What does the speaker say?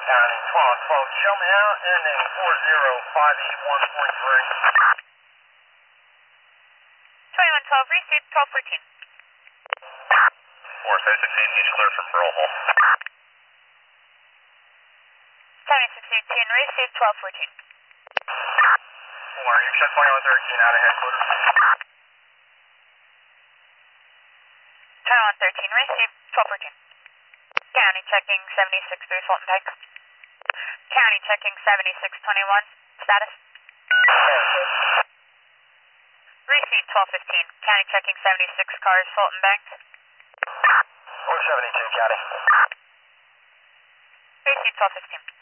County 1212, show me out, ending 40581.3. 2112, received 1214. 4618, he's clear from Pearl Hole. 7618, received 1214. 4, you check 2113 out of headquarters. 2113, received 1214. County checking 763 Fulton Pike. County checking 7621, status. Received 1215, county checking 76 cars, Fulton Bank. 472, County. Received 1215.